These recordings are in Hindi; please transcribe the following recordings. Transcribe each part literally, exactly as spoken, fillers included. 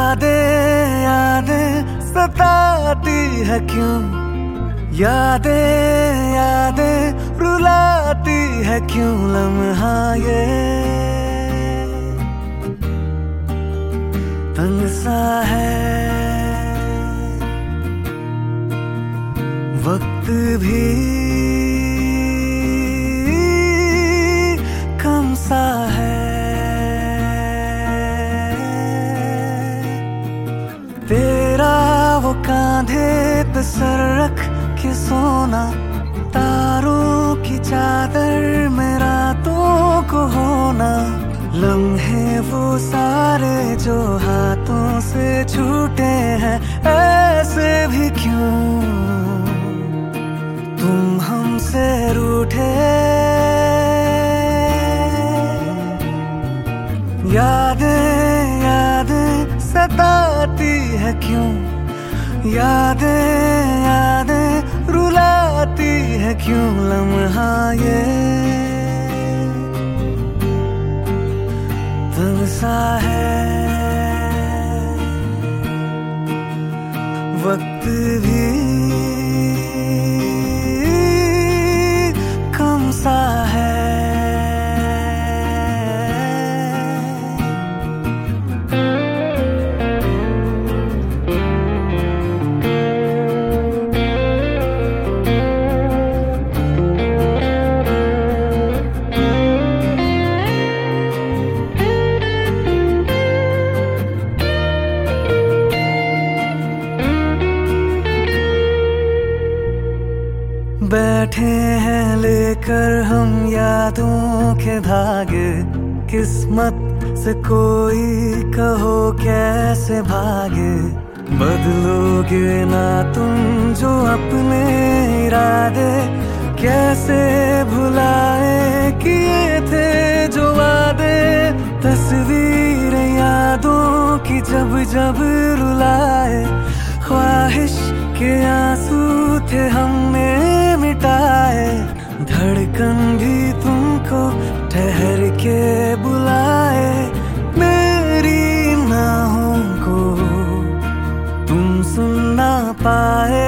यादें यादें सताती है क्यों, यादें यादें रुलाती है क्यों लम्हा ये तंग सा है। वक्त भी कम सा है, तेरा वो कांधे पे सर रख के सोना, तारों की चादर में रातों को होना, लम्हे वो सारे जो हाथों से छूटे हैं ऐसे भी क्यों तुम हमसे रूठे। यादें यादें सताती है क्यों, यादें यादें रुलाती है क्यों लम्हा ये तंग सा है। वक्त भी कम सा है। बैठे हैं लेकर हम यादों के धागे, किस्मत से कोई कहो कैसे भागे। बदलोगे ना तुम जो अपने इरादे, कैसे भुलाए किए थे जो वादे। तस्वीर यादों की जब जब रुलाए, ख्वाहिश के आंसू थे हमने मिटाए। धड़कन भी तुमको ठहर के बुलाए, मेरी नाहों को तुम सुन ना पाए।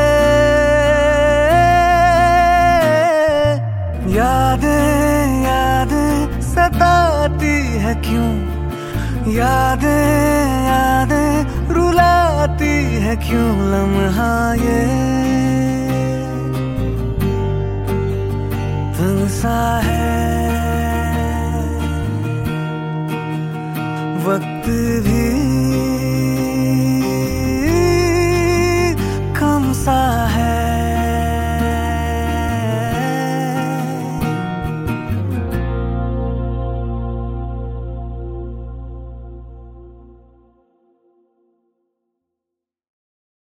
यादें यादें सताती है क्यों, यादें यादें रुलाती है क्यों लम्हा ये तंग सा है। वक्त भी